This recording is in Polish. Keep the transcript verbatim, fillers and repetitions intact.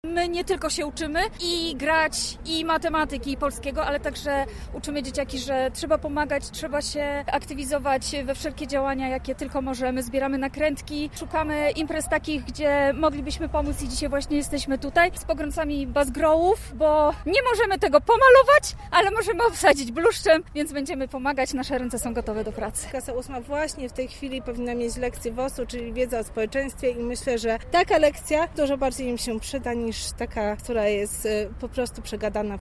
My nie tylko się uczymy i grać, i matematyki, i polskiego, ale także uczymy dzieciaki, że trzeba pomagać, trzeba się aktywizować we wszelkie działania, jakie tylko możemy. Zbieramy nakrętki, szukamy imprez takich, gdzie moglibyśmy pomóc i dzisiaj właśnie jesteśmy tutaj z pogromcami Bazgrołów, bo nie możemy tego pomalować, ale możemy obsadzić bluszczem, więc będziemy pomagać. Nasze ręce są gotowe do pracy. Klasa ósma właśnie w tej chwili powinna mieć lekcję W O S-u, czyli wiedza o społeczeństwie i myślę, że taka lekcja dużo bardziej im się przyda niż taka, która jest po prostu przegadana.